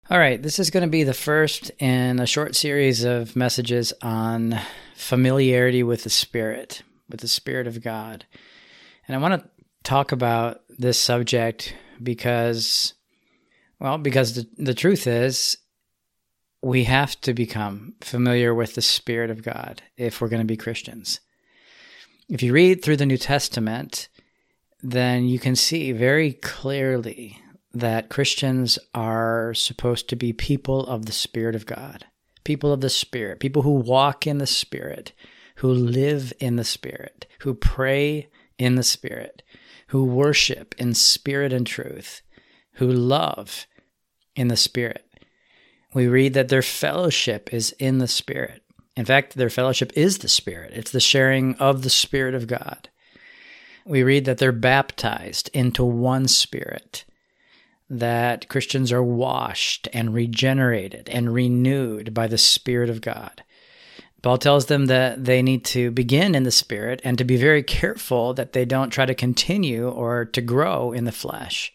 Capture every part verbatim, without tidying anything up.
All right, this is going to be the first in a short series of messages on familiarity with the Spirit, with the Spirit of God. And I want to talk about this subject because, well, because the, the truth is we have to become familiar with the Spirit of God if we're going to be Christians. If you read through the New Testament, then you can see very clearly that Christians are supposed to be people of the Spirit of God, people of the Spirit, people who walk in the Spirit, who live in the Spirit, who pray in the Spirit, who worship in spirit and truth, who love in the Spirit. We read that their fellowship is in the Spirit. In fact, their fellowship is the Spirit. It's the sharing of the Spirit of God. We read that they're baptized into one Spirit, that Christians are washed and regenerated and renewed by the Spirit of God. Paul tells them that they need to begin in the Spirit and to be very careful that they don't try to continue or to grow in the flesh.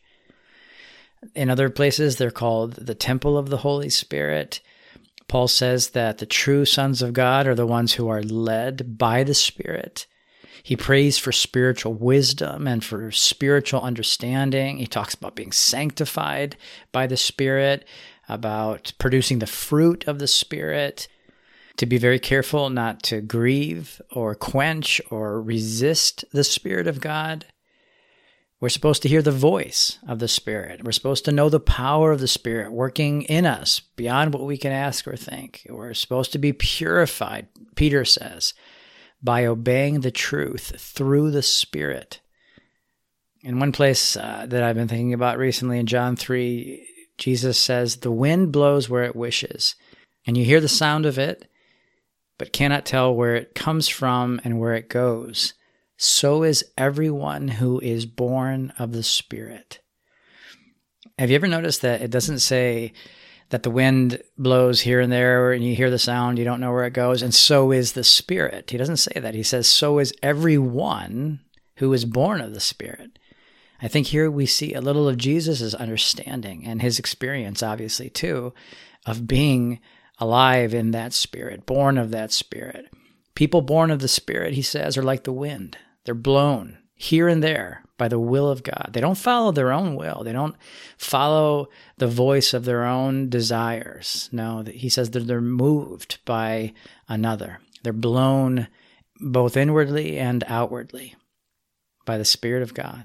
In other places, they're called the temple of the Holy Spirit. Paul says that the true sons of God are the ones who are led by the Spirit. He prays for spiritual wisdom and for spiritual understanding. He talks about being sanctified by the Spirit, about producing the fruit of the Spirit, to be very careful not to grieve or quench or resist the Spirit of God. We're supposed to hear the voice of the Spirit. We're supposed to know the power of the Spirit working in us beyond what we can ask or think. We're supposed to be purified, Peter says, by obeying the truth through the Spirit. In one place uh, that I've been thinking about recently, in John three, Jesus says, "The wind blows where it wishes, and you hear the sound of it, but cannot tell where it comes from and where it goes. So is everyone who is born of the Spirit." Have you ever noticed that it doesn't say that the wind blows here and there and you hear the sound, you don't know where it goes, and so is the Spirit? He doesn't say that. He says, so is everyone who is born of the Spirit. I think here we see a little of Jesus' understanding and his experience, obviously, too, of being alive in that Spirit, born of that Spirit. People born of the Spirit, he says, are like the wind. They're blown here and there by the will of God. They don't follow their own will. They don't follow the voice of their own desires. No, he says that they're moved by another. They're blown both inwardly and outwardly by the Spirit of God.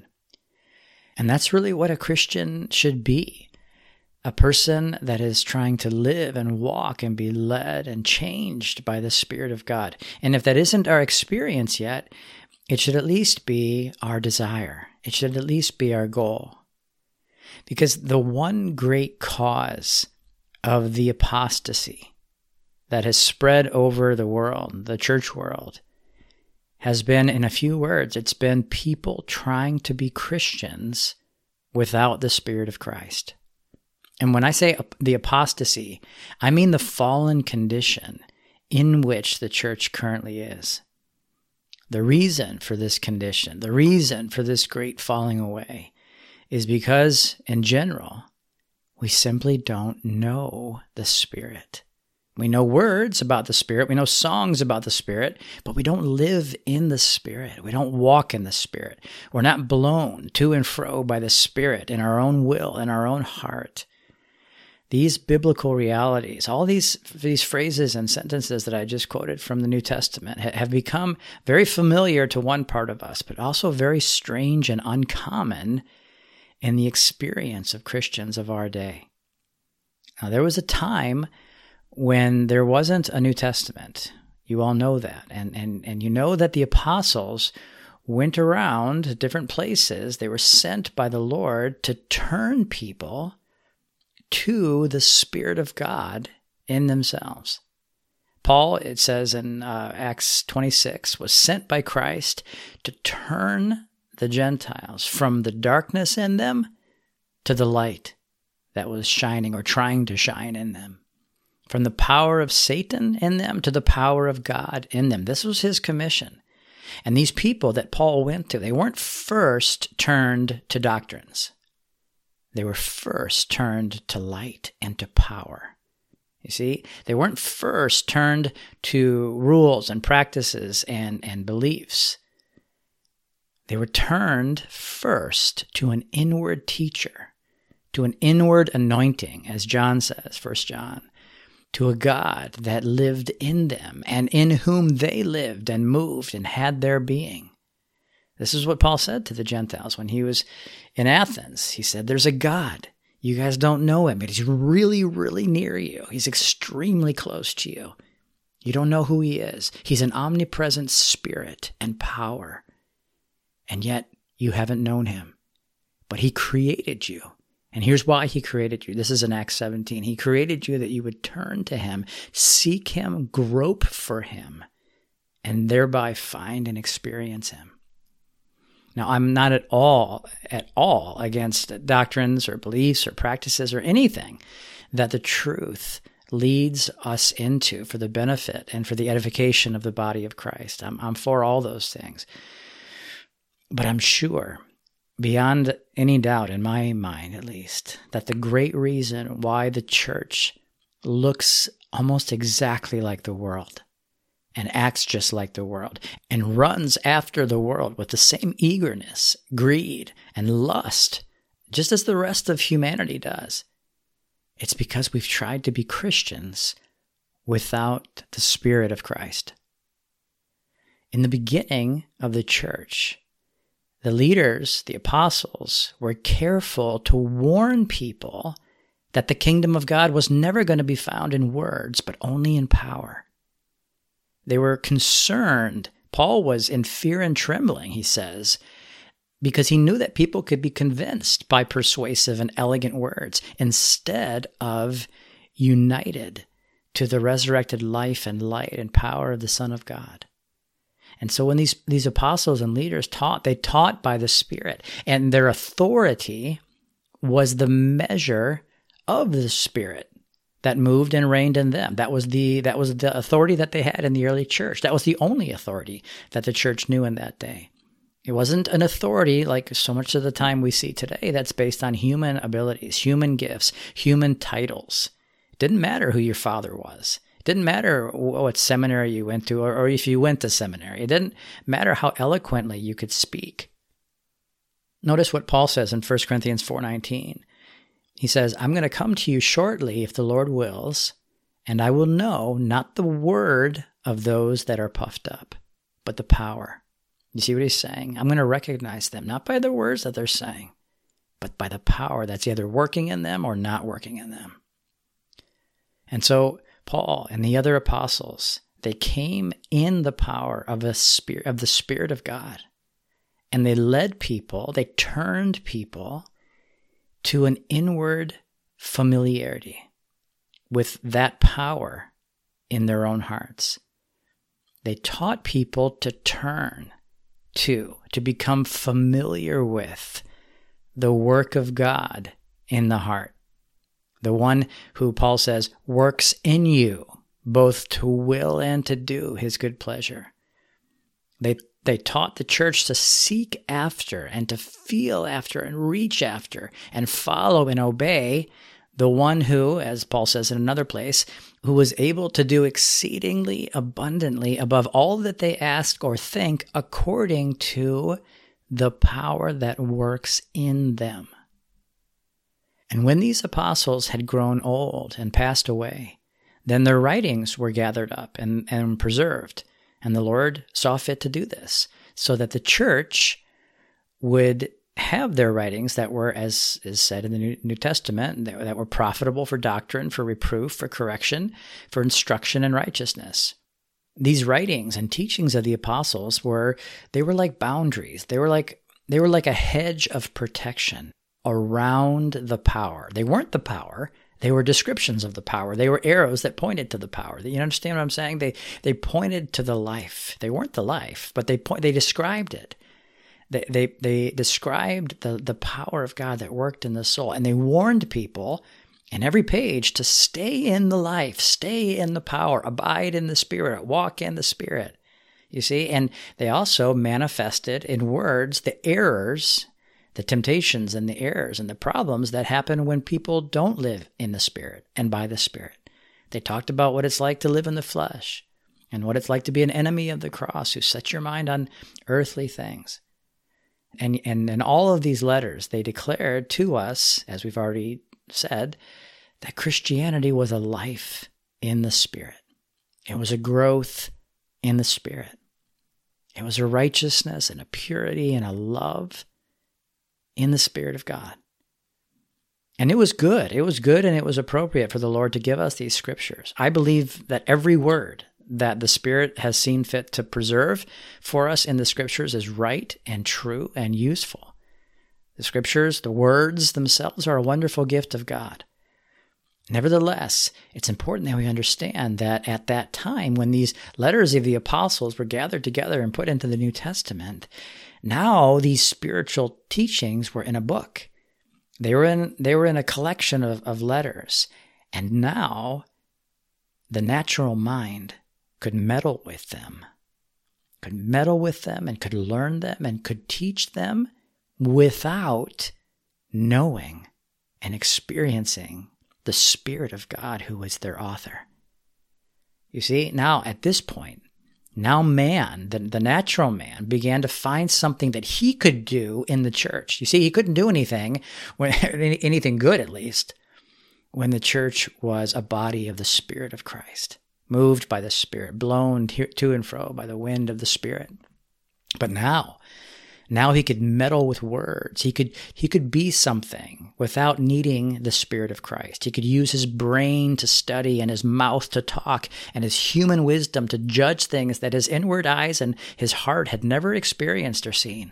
And that's really what a Christian should be. A person that is trying to live and walk and be led and changed by the Spirit of God. And if that isn't our experience yet, it should at least be our desire. It should at least be our goal. Because the one great cause of the apostasy that has spread over the world, the church world, has been, in a few words, it's been people trying to be Christians without the Spirit of Christ. And when I say the apostasy, I mean the fallen condition in which the church currently is. The reason for this condition, the reason for this great falling away, is because, in general, we simply don't know the Spirit. We know words about the Spirit, we know songs about the Spirit, but we don't live in the Spirit. We don't walk in the Spirit. We're not blown to and fro by the Spirit in our own will, in our own heart. These biblical realities, all these these phrases and sentences that I just quoted from the New Testament have become very familiar to one part of us, but also very strange and uncommon in the experience of Christians of our day. Now, there was a time when there wasn't a New Testament. You all know that. And, and, and you know that the apostles went around different places. They were sent by the Lord to turn people to the Spirit of God in themselves. Paul, it says in uh, Acts twenty-six, was sent by Christ to turn the Gentiles from the darkness in them to the light that was shining or trying to shine in them, from the power of Satan in them to the power of God in them. This was his commission. And these people that Paul went to, they weren't first turned to doctrines. they were first turned to light and to power. You see, they weren't first turned to rules and practices and, and beliefs. They were turned first to an inward teacher, to an inward anointing, as John says, First John, to a God that lived in them and in whom they lived and moved and had their being. This is what Paul said to the Gentiles when he was in Athens. He said, there's a God. You guys don't know him, but he's really, really near you. He's extremely close to you. You don't know who he is. He's an omnipresent spirit and power. And yet you haven't known him. But he created you. And here's why he created you. This is in Acts seventeen. He created you that you would turn to him, seek him, grope for him, and thereby find and experience him. Now, I'm not at all, at all against doctrines or beliefs or practices or anything that the truth leads us into for the benefit and for the edification of the body of Christ. I'm, I'm for all those things. But I'm sure, beyond any doubt in my mind at least, that the great reason why the church looks almost exactly like the world and acts just like the world, and runs after the world with the same eagerness, greed, and lust, just as the rest of humanity does. It's because we've tried to be Christians without the Spirit of Christ. In the beginning of the church, the leaders, the apostles, were careful to warn people that the kingdom of God was never going to be found in words, but only in power. They were concerned. Paul was in fear and trembling, he says, because he knew that people could be convinced by persuasive and elegant words instead of united to the resurrected life and light and power of the Son of God. And so when these, these apostles and leaders taught, they taught by the Spirit, and their authority was the measure of the Spirit that moved and reigned in them. That was the that was the authority that they had in the early church. That was the only authority that the church knew in that day. It wasn't an authority like so much of the time we see today that's based on human abilities, human gifts, human titles. It didn't matter who your father was. It didn't matter what seminary you went to or, or if you went to seminary. It didn't matter how eloquently you could speak. Notice what Paul says in First Corinthians four nineteen. He says, I'm going to come to you shortly if the Lord wills, and I will know not the word of those that are puffed up, but the power. You see what he's saying? I'm going to recognize them, not by the words that they're saying, but by the power that's either working in them or not working in them. And so Paul and the other apostles, they came in the power of a spirit, of the Spirit of God, and they led people, they turned people to an inward familiarity with that power in their own hearts. They taught people to turn to, to become familiar with the work of God in the heart. The one who, Paul says, works in you, both to will and to do his good pleasure. They They taught the church to seek after and to feel after and reach after and follow and obey the one who, as Paul says in another place, who was able to do exceedingly abundantly above all that they ask or think according to the power that works in them. And when these apostles had grown old and passed away, then their writings were gathered up and, and preserved. And the Lord saw fit to do this so that the church would have their writings that were, as is said in the New, New Testament, that, that were profitable for doctrine, for reproof, for correction, for instruction in righteousness. These writings and teachings of the apostles were, they were like boundaries. They were like, they were like a hedge of protection around the power. They weren't the power. They were descriptions of the power. They were arrows that pointed to the power. You understand what I'm saying? They they pointed to the life. They weren't the life, but they point, they described it. They they they described the, the power of God that worked in the soul. And they warned people in every page to stay in the life, stay in the power, abide in the Spirit, walk in the Spirit. You see? And they also manifested in words the errors the temptations and the errors and the problems that happen when people don't live in the Spirit and by the Spirit. They talked about what it's like to live in the flesh and what it's like to be an enemy of the cross who sets your mind on earthly things. And, and in all of these letters, they declared to us, as we've already said, that Christianity was a life in the Spirit. It was a growth in the Spirit. It was a righteousness and a purity and a love in the Spirit of God. And it was good. It was good and it was appropriate for the Lord to give us these scriptures. I believe that every word that the Spirit has seen fit to preserve for us in the scriptures is right and true and useful. The scriptures, the words themselves, are a wonderful gift of God. Nevertheless, it's important that we understand that at that time, when these letters of the apostles were gathered together and put into the New Testament, now these spiritual teachings were in a book. They were in they were in a collection of, of letters. And now the natural mind could meddle with them, could meddle with them and could learn them and could teach them without knowing and experiencing the Spirit of God who is their author. You see, now at this point, now man, the, the natural man, began to find something that he could do in the church. You see, he couldn't do anything, when, anything good at least, when the church was a body of the Spirit of Christ, moved by the Spirit, blown to and fro by the wind of the Spirit. But now, now he could meddle with words. He could he could be something without needing the Spirit of Christ. He could use his brain to study and his mouth to talk and his human wisdom to judge things that his inward eyes and his heart had never experienced or seen.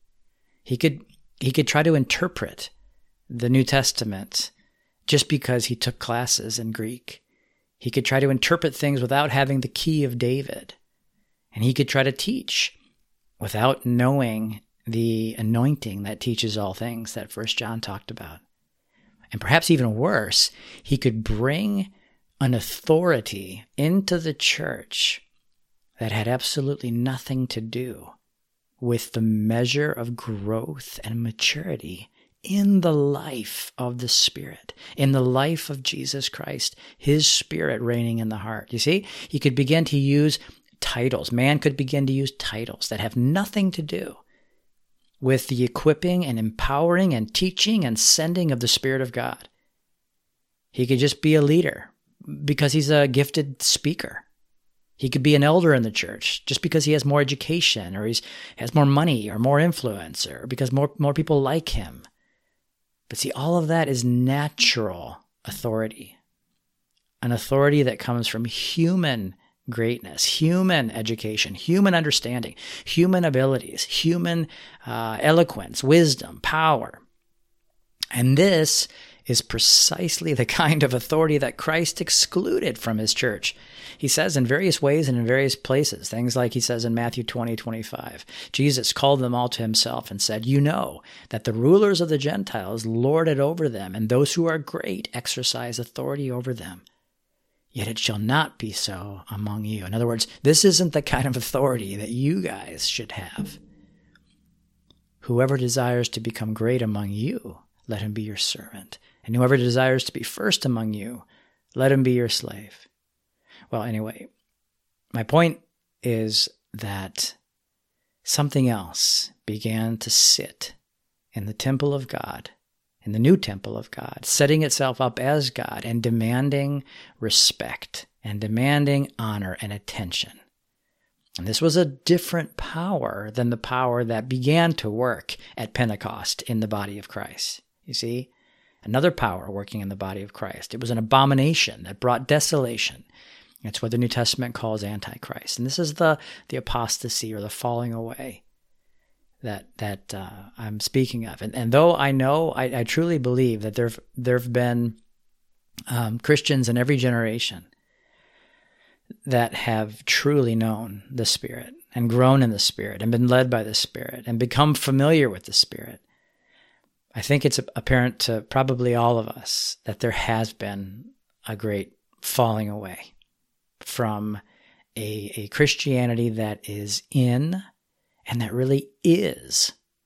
He could he could try to interpret the New Testament just because he took classes in Greek. He could try to interpret things without having the key of David. And he could try to teach without knowing the anointing that teaches all things that First John talked about. And perhaps even worse, he could bring an authority into the church that had absolutely nothing to do with the measure of growth and maturity in the life of the Spirit, in the life of Jesus Christ, his Spirit reigning in the heart. You see, he could begin to use titles. Man could begin to use titles that have nothing to do with the equipping and empowering and teaching and sending of the Spirit of God. He could just be a leader because he's a gifted speaker. He could be an elder in the church just because he has more education or he has more money or more influence or because more, more people like him. But see, all of that is natural authority, an authority that comes from human greatness, human education, human understanding, human abilities, human uh, eloquence, wisdom, power. And this is precisely the kind of authority that Christ excluded from his church. He says in various ways and in various places, things like he says in Matthew twenty, twenty-five, Jesus called them all to himself and said, "You know that the rulers of the Gentiles lord it over them, and those who are great exercise authority over them. Yet it shall not be so among you." In other words, this isn't the kind of authority that you guys should have. "Whoever desires to become great among you, let him be your servant. And whoever desires to be first among you, let him be your slave." Well, anyway, my point is that something else began to sit in the temple of God, in the new temple of God, setting itself up as God and demanding respect and demanding honor and attention. And this was a different power than the power that began to work at Pentecost in the body of Christ. You see, another power working in the body of Christ. It was an abomination that brought desolation. That's what the New Testament calls Antichrist. And this is the, the apostasy or the falling away that that uh, I'm speaking of. And, and though I know, I, I truly believe that there there have been um, Christians in every generation that have truly known the Spirit and grown in the Spirit and been led by the Spirit and become familiar with the Spirit, I think it's apparent to probably all of us that there has been a great falling away from a, a Christianity that is in and that really is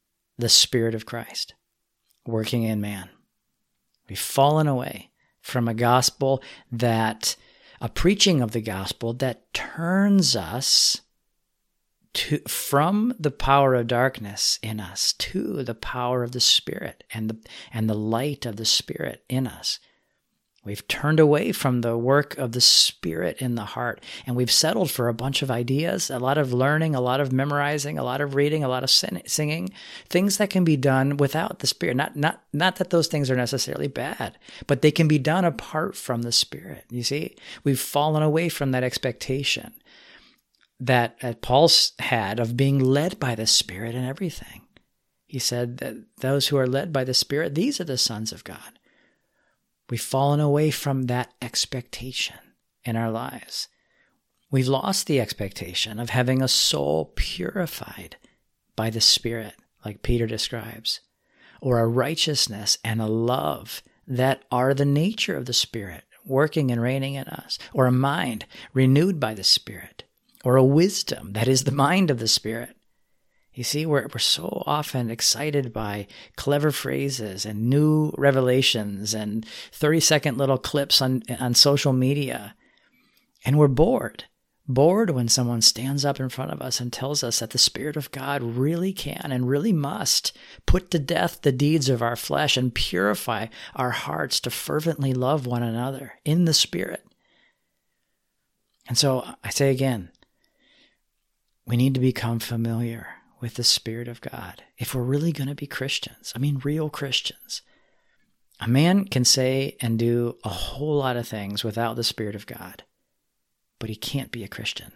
the Spirit of Christ working in man. We've fallen away from a gospel that, a preaching of the gospel that turns us to from the power of darkness in us to the power of the Spirit and the and the light of the Spirit in us. We've turned away from the work of the Spirit in the heart, and we've settled for a bunch of ideas, a lot of learning, a lot of memorizing, a lot of reading, a lot of singing, things that can be done without the Spirit. Not, not, not that those things are necessarily bad, but they can be done apart from the Spirit. You see, we've fallen away from that expectation that uh, Paul had of being led by the Spirit in everything. He said that those who are led by the Spirit, these are the sons of God. We've fallen away from that expectation in our lives. We've lost the expectation of having a soul purified by the Spirit, like Peter describes, or a righteousness and a love that are the nature of the Spirit working and reigning in us, or a mind renewed by the Spirit, or a wisdom that is the mind of the Spirit. You see, we're, we're so often excited by clever phrases and new revelations and thirty-second little clips on, on social media. And we're bored. Bored when someone stands up in front of us and tells us that the Spirit of God really can and really must put to death the deeds of our flesh and purify our hearts to fervently love one another in the Spirit. And so I say again, we need to become familiar with the Spirit of God if we're really going to be Christians. I mean, real Christians. A man can say and do a whole lot of things without the Spirit of God, but he can't be a Christian.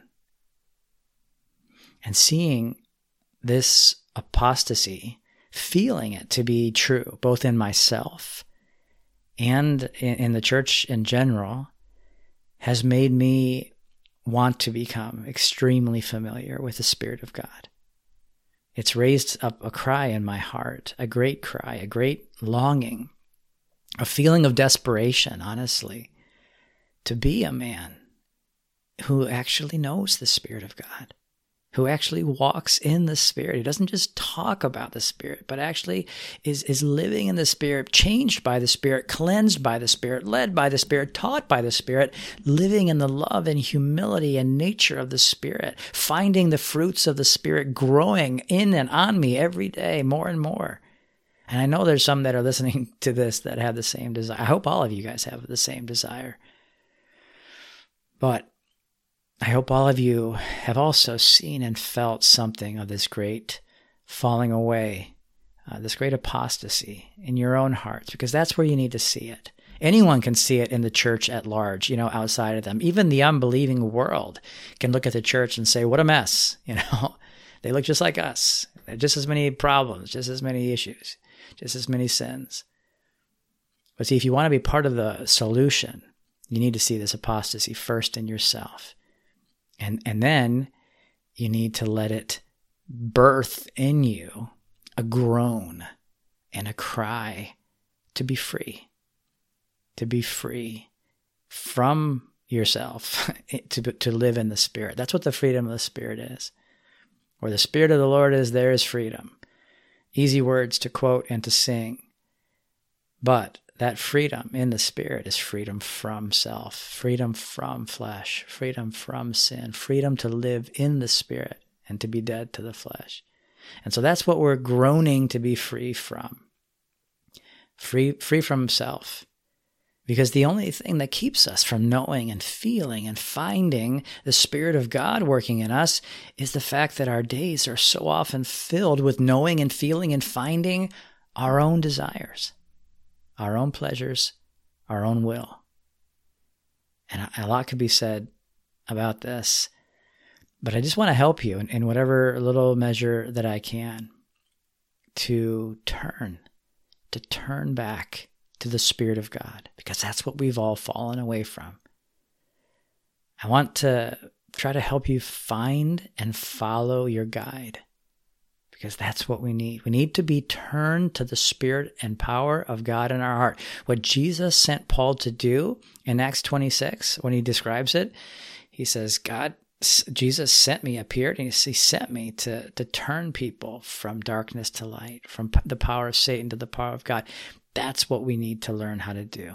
And seeing this apostasy, feeling it to be true, both in myself and in the church in general, has made me want to become extremely familiar with the Spirit of God. It's raised up a cry in my heart, a great cry, a great longing, a feeling of desperation, honestly, to be a man who actually knows the Spirit of God, who actually walks in the Spirit, who doesn't just talk about the Spirit, but actually is, is living in the Spirit, changed by the Spirit, cleansed by the Spirit, led by the Spirit, taught by the Spirit, living in the love and humility and nature of the Spirit, finding the fruits of the Spirit growing in and on me every day, more and more. And I know there's some that are listening to this that have the same desire. I hope all of you guys have the same desire. But I hope all of you have also seen and felt something of this great falling away, uh, this great apostasy in your own hearts, because that's where you need to see it. Anyone can see it in the church at large, you know, outside of them. Even the unbelieving world can look at the church and say, what a mess, you know. They look just like us. They have just as many problems, just as many issues, just as many sins. But see, if you want to be part of the solution, you need to see this apostasy first in yourself. And and then you need to let it birth in you a groan and a cry to be free, to be free from yourself, to, to live in the Spirit. That's what the freedom of the Spirit is. Where the Spirit of the Lord is, there is freedom. Easy words to quote and to sing. But that freedom in the Spirit is freedom from self, freedom from flesh, freedom from sin, freedom to live in the Spirit and to be dead to the flesh. And so that's what we're groaning to be free from. Free, free from self. Because the only thing that keeps us from knowing and feeling and finding the Spirit of God working in us is the fact that our days are so often filled with knowing and feeling and finding our own desires, our own pleasures, our own will. And a lot could be said about this, but I just want to help you in, in whatever little measure that I can to turn, to turn back to the Spirit of God, because that's what we've all fallen away from. I want to try to help you find and follow your guide, because that's what we need. We need to be turned to the Spirit and power of God in our heart. What Jesus sent Paul to do in Acts twenty-six, when he describes it, he says, God Jesus sent me, appeared, and he sent me to, to turn people from darkness to light, from the power of Satan to the power of God. That's what we need to learn how to do.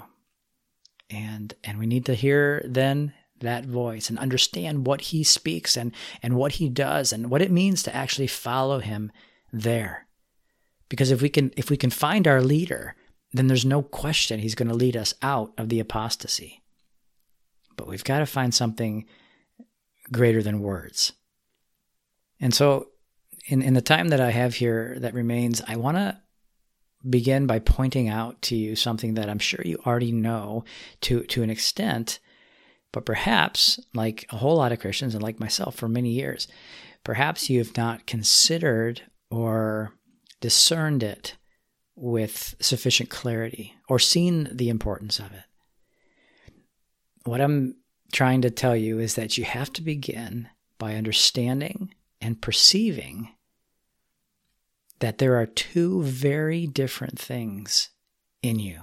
And and we need to hear then that voice and understand what he speaks and, and what he does and what it means to actually follow him there. Because if we can if we can find our leader, then there's no question he's going to lead us out of the apostasy. But we've got to find something greater than words. And so in, in the time that I have here that remains, I want to begin by pointing out to you something that I'm sure you already know to, to an extent, but perhaps, like a whole lot of Christians and like myself for many years, perhaps you have not considered or discerned it with sufficient clarity or seen the importance of it. What I'm trying to tell you is that you have to begin by understanding and perceiving that there are two very different things in you,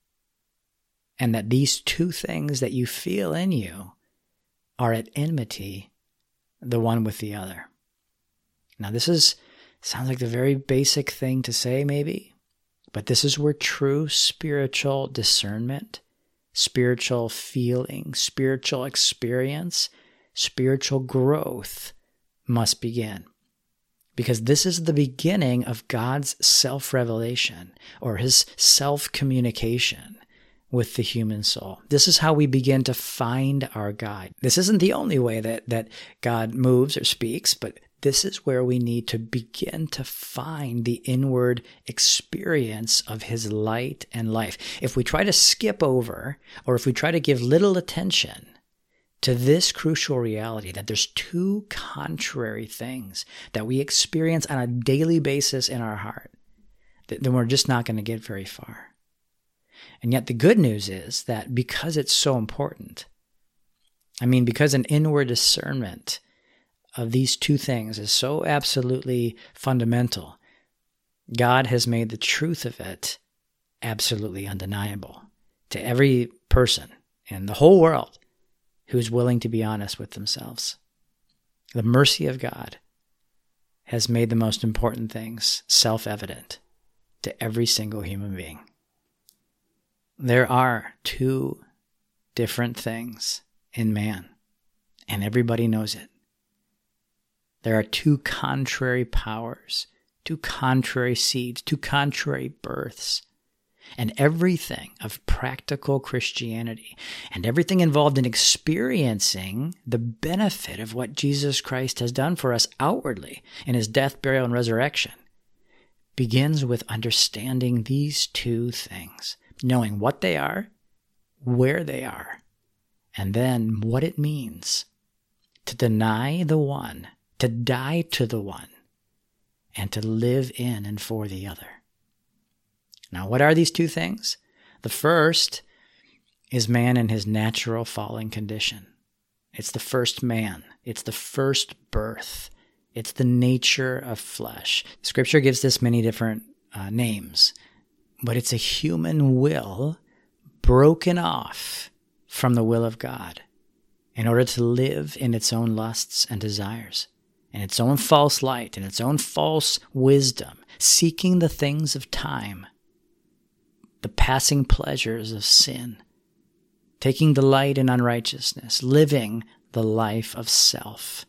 and that these two things that you feel in you are at enmity the one with the other. Now, this is sounds like the very basic thing to say maybe, but this is where true spiritual discernment, spiritual feeling, spiritual experience, spiritual growth must begin. Because this is the beginning of God's self-revelation or his self-communication with the human soul. This is how we begin to find our God. This isn't the only way that, that God moves or speaks, but this is where we need to begin to find the inward experience of his light and life. If we try to skip over, or if we try to give little attention to this crucial reality that there's two contrary things that we experience on a daily basis in our heart, then we're just not going to get very far. And yet the good news is that because it's so important, I mean, because an inward discernment of these two things is so absolutely fundamental, God has made the truth of it absolutely undeniable to every person in the whole world who's willing to be honest with themselves. The mercy of God has made the most important things self-evident to every single human being. There are two different things in man, and everybody knows it. There are two contrary powers, two contrary seeds, two contrary births. And everything of practical Christianity and everything involved in experiencing the benefit of what Jesus Christ has done for us outwardly in his death, burial, and resurrection begins with understanding these two things, knowing what they are, where they are, and then what it means to deny the one, to die to the one, and to live in and for the other. Now, what are these two things? The first is man in his natural fallen condition. It's the first man. It's the first birth. It's the nature of flesh. Scripture gives this many different uh, names, but it's a human will broken off from the will of God in order to live in its own lusts and desires, in its own false light, in its own false wisdom, seeking the things of time, the passing pleasures of sin, taking delight in unrighteousness, living the life of self.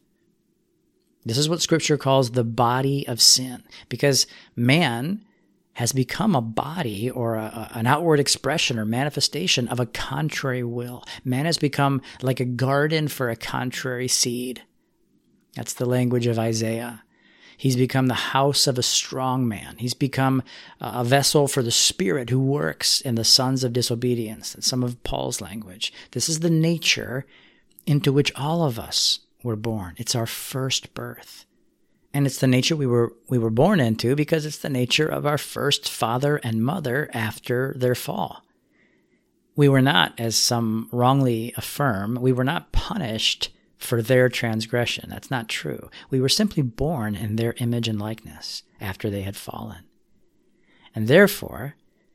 This is what Scripture calls the body of sin, because man has become a body or a, an outward expression or manifestation of a contrary will. Man has become like a garden for a contrary seed. That's the language of Isaiah. He's become the house of a strong man. He's become a vessel for the Spirit who works in the sons of disobedience. That's some of Paul's language. This is the nature into which all of us were born. It's our first birth. And it's the nature we were we were born into because it's the nature of our first father and mother after their fall. We were not, as some wrongly affirm, we were not punished for their transgression. That's not true. We were simply born in their image and likeness after they had fallen. And therefore,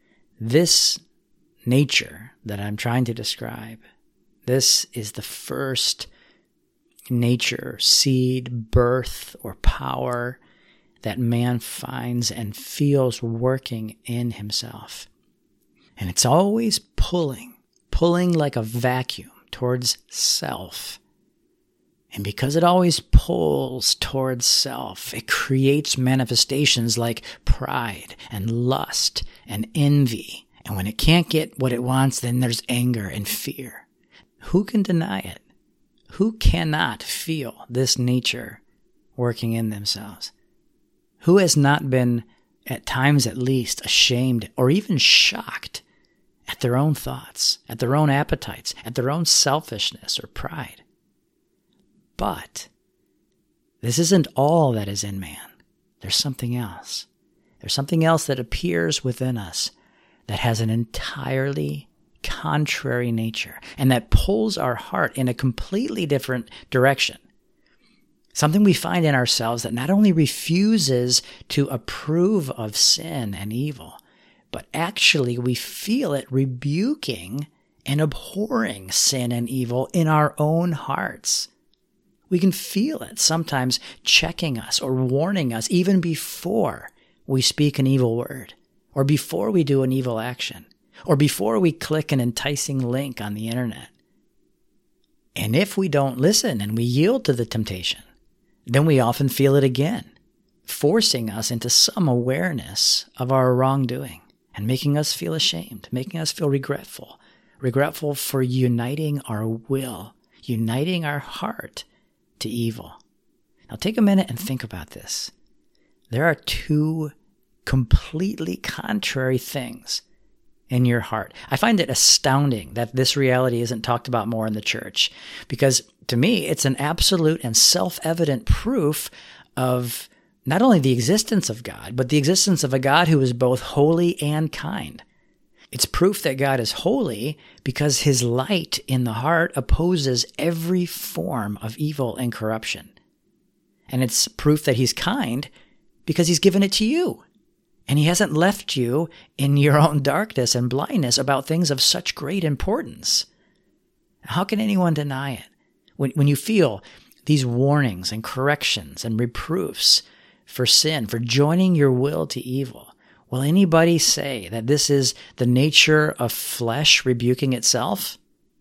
this nature that I'm trying to describe, this is the first nature, seed, birth, or power that man finds and feels working in himself. And it's always pulling, pulling like a vacuum towards self. And because it always pulls towards self, it creates manifestations like pride and lust and envy. And when it can't get what it wants, then there's anger and fear. Who can deny it? Who cannot feel this nature working in themselves? Who has not been, at times at least, ashamed or even shocked at their own thoughts, at their own appetites, at their own selfishness or pride? But this isn't all that is in man. There's something else. There's something else that appears within us that has an entirely contrary nature and that pulls our heart in a completely different direction. Something we find in ourselves that not only refuses to approve of sin and evil, but actually we feel it rebuking and abhorring sin and evil in our own hearts. We can feel it sometimes checking us or warning us even before we speak an evil word, or before we do an evil action, or before we click an enticing link on the internet. And if we don't listen and we yield to the temptation, then we often feel it again, forcing us into some awareness of our wrongdoing and making us feel ashamed, making us feel regretful, regretful for uniting our will, uniting our heart to evil. Now take a minute and think about this. There are two completely contrary things in your heart. I find it astounding that this reality isn't talked about more in the church, because to me, it's an absolute and self-evident proof of not only the existence of God, but the existence of a God who is both holy and kind. It's proof that God is holy because his light in the heart opposes every form of evil and corruption. And it's proof that he's kind because he's given it to you. And he hasn't left you in your own darkness and blindness about things of such great importance. How can anyone deny it? When, when you feel these warnings and corrections and reproofs for sin, for joining your will to evil, will anybody say that this is the nature of flesh rebuking itself?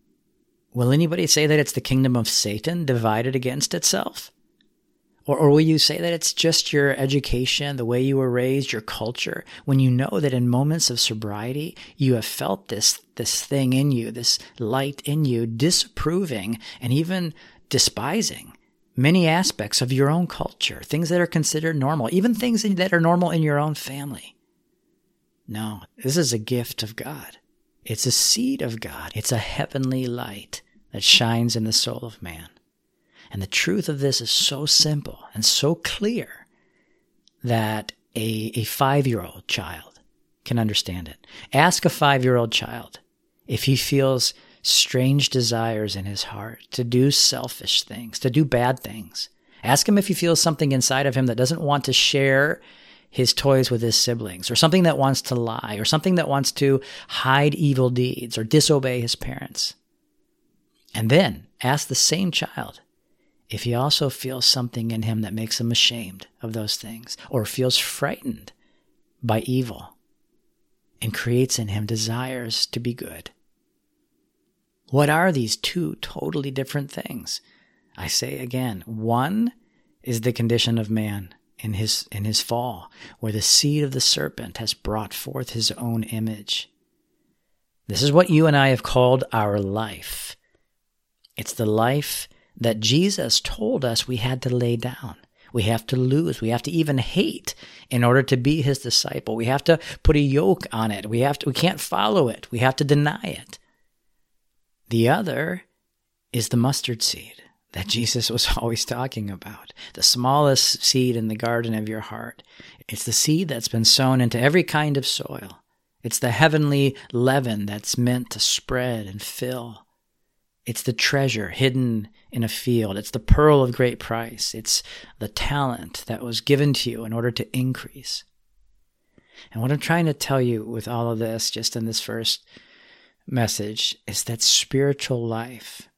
Will anybody say that it's the kingdom of Satan divided against itself? Or, or will you say that it's just your education, the way you were raised, your culture, when you know that in moments of sobriety, you have felt this, this thing in you, this light in you, disapproving and even despising many aspects of your own culture, things that are considered normal, even things that are normal in your own family? No, this is a gift of God. It's a seed of God. It's a heavenly light that shines in the soul of man. And the truth of this is so simple and so clear that a, a five-year-old child can understand it. Ask a five-year-old child if he feels strange desires in his heart to do selfish things, to do bad things. Ask him if he feels something inside of him that doesn't want to share his toys with his siblings, or something that wants to lie, or something that wants to hide evil deeds or disobey his parents. And then ask the same child if he also feels something in him that makes him ashamed of those things, or feels frightened by evil and creates in him desires to be good. What are these two totally different things? I say again, one is the condition of man in his in his fall, where the seed of the serpent has brought forth his own image. This is what you and I have called our life. It's the life that Jesus told us we had to lay down. We have to lose. We have to even hate in order to be his disciple. We have to put a yoke on it. We have to, we can't follow it. We have to deny it. The other is the mustard seed that Jesus was always talking about, the smallest seed in the garden of your heart. It's the seed that's been sown into every kind of soil. It's the heavenly leaven that's meant to spread and fill. It's the treasure hidden in a field. It's the pearl of great price. It's the talent that was given to you in order to increase. And what I'm trying to tell you with all of this, just in this first message, is that spiritual life,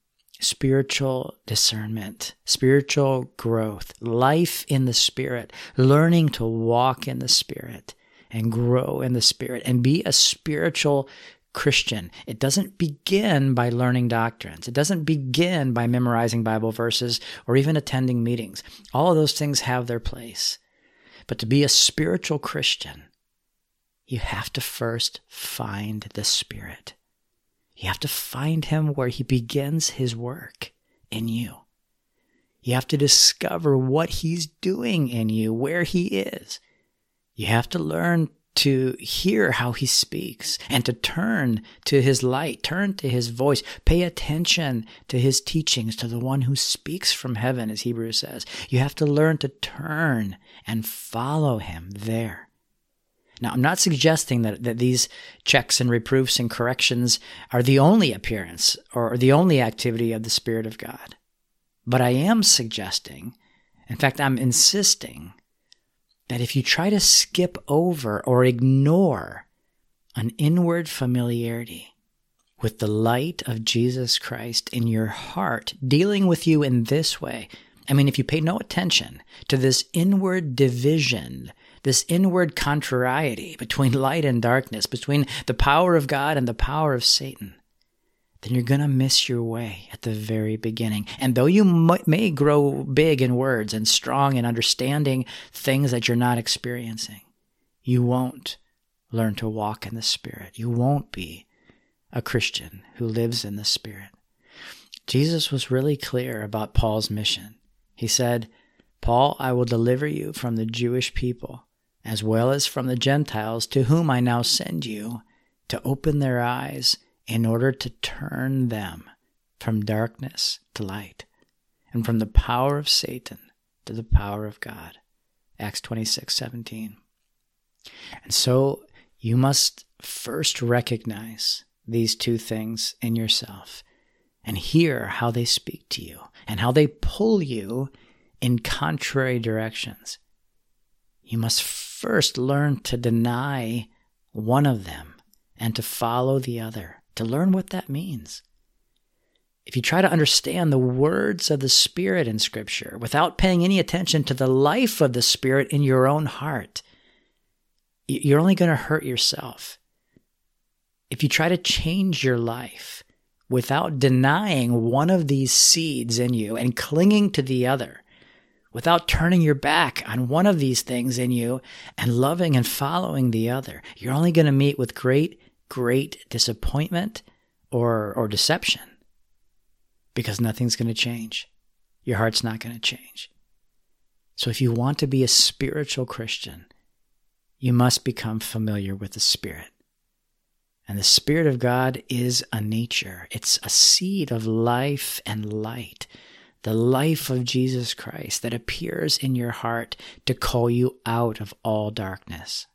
spiritual discernment, spiritual growth, life in the Spirit, learning to walk in the Spirit and grow in the Spirit and be a spiritual Christian. It doesn't begin by learning doctrines. It doesn't begin by memorizing Bible verses or even attending meetings. All of those things have their place. But to be a spiritual Christian, you have to first find the Spirit. You have to find him where he begins his work in you. You have to discover what he's doing in you, where he is. You have to learn to hear how he speaks and to turn to his light, turn to his voice, pay attention to his teachings, to the one who speaks from heaven, as Hebrews says. You have to learn to turn and follow him there. Now, I'm not suggesting that, that these checks and reproofs and corrections are the only appearance or the only activity of the Spirit of God. But I am suggesting, in fact, I'm insisting, that if you try to skip over or ignore an inward familiarity with the light of Jesus Christ in your heart, dealing with you in this way, I mean, if you pay no attention to this inward division, this inward contrariety between light and darkness, between the power of God and the power of Satan, then you're going to miss your way at the very beginning. And though you may grow big in words and strong in understanding things that you're not experiencing, you won't learn to walk in the Spirit. You won't be a Christian who lives in the Spirit. Jesus was really clear about Paul's mission. He said, "Paul, I will deliver you from the Jewish people, as well as from the Gentiles, to whom I now send you, to open their eyes in order to turn them from darkness to light, and from the power of Satan to the power of God." Acts twenty-six seventeen. And so you must first recognize these two things in yourself and hear how they speak to you and how they pull you in contrary directions. You must first learn to deny one of them and to follow the other, to learn what that means. If you try to understand the words of the Spirit in Scripture without paying any attention to the life of the Spirit in your own heart, you're only going to hurt yourself. If you try to change your life without denying one of these seeds in you and clinging to the other, without turning your back on one of these things in you and loving and following the other, you're only going to meet with great, great disappointment or, or deception, because nothing's going to change. Your heart's not going to change. So if you want to be a spiritual Christian, you must become familiar with the Spirit. And the Spirit of God is a nature. It's a seed of life and light, the life of Jesus Christ that appears in your heart to call you out of all darkness.